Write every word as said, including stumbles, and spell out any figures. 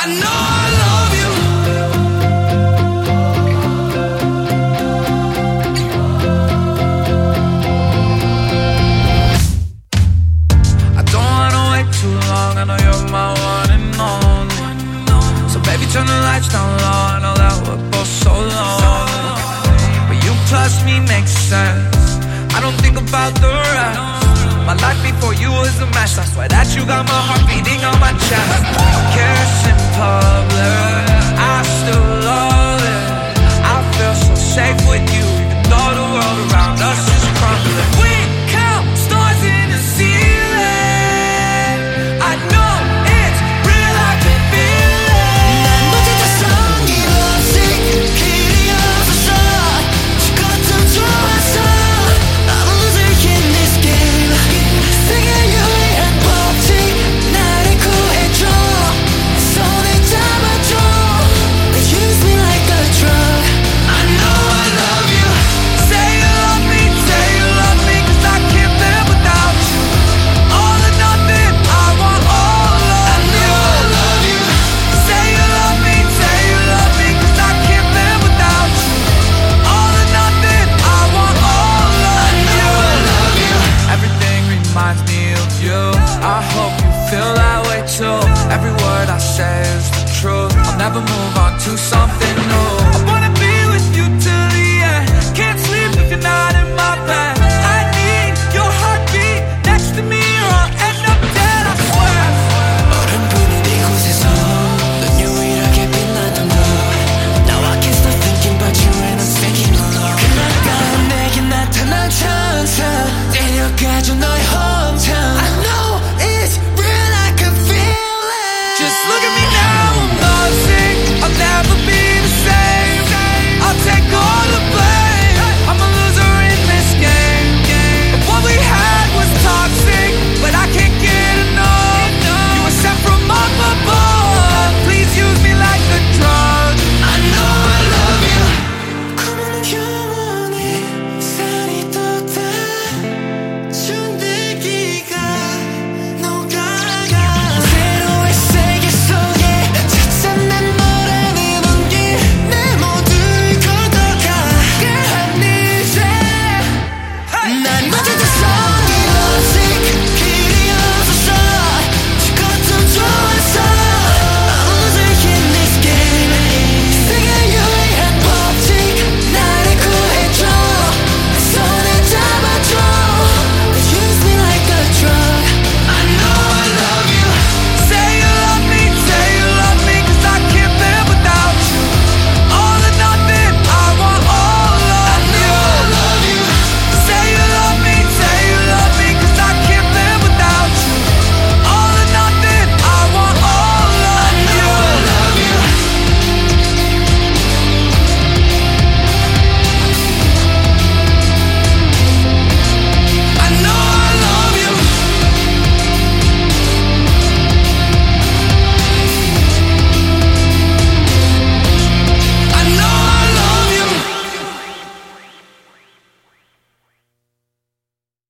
I know I love you. I don't wanna wait too long, I know you're my one and only. So baby, turn the lights down low, I know that we're both so lonely. But you plus me makes sense, I don't think about the rest. My life before you was a mess, I swear that you got my heart beating on my chest. Kiss in public, I still love it. I feel so safe with you, even though the world around us is crumbling. We count stars in the ceiling, I know it's real, I can feel it. 난 놓쳤던 성이 없이 길이 없었어. 지금 좀 좋았어. I'm losing in this game. 세계 유일한 법칙 나를 구해줘. 손을 잡아줘. They use me like a drug. I know I love you. Say you love me, say you love me, 'cause I can't live without you. All or nothing, I want all of you. I know I love you. Say you love me, say you love me, 'cause I can't live without you. All or nothing, I want all of you. I know I love you. Everything reminds me of you. I hope you feel that way too. Every word I say is the truth. I'll never move on to something new.